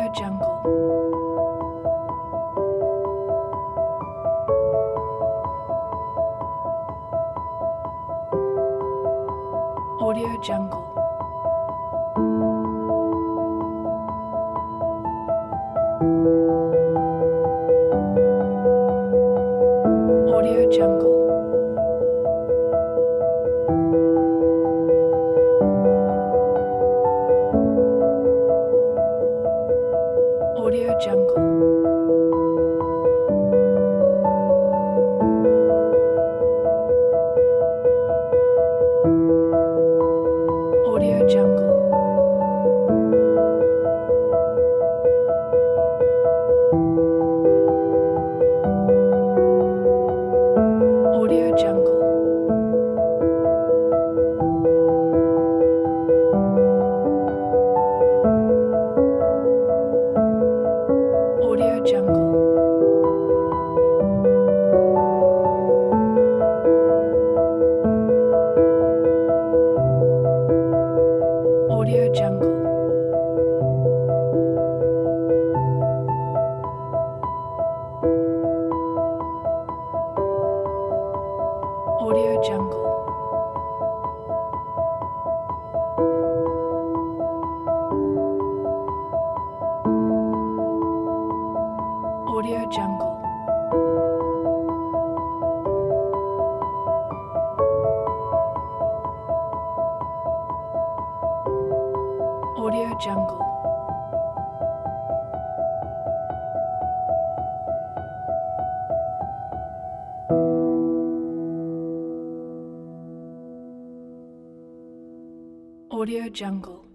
Audio Jungle. Audio Jungle. Audio Jungle. Audio Jungle. Audio Jungle. Audio Jungle. Audio Jungle. Audio Jungle. Audio Jungle. Audio Jungle. Audio Jungle. Audio Jungle.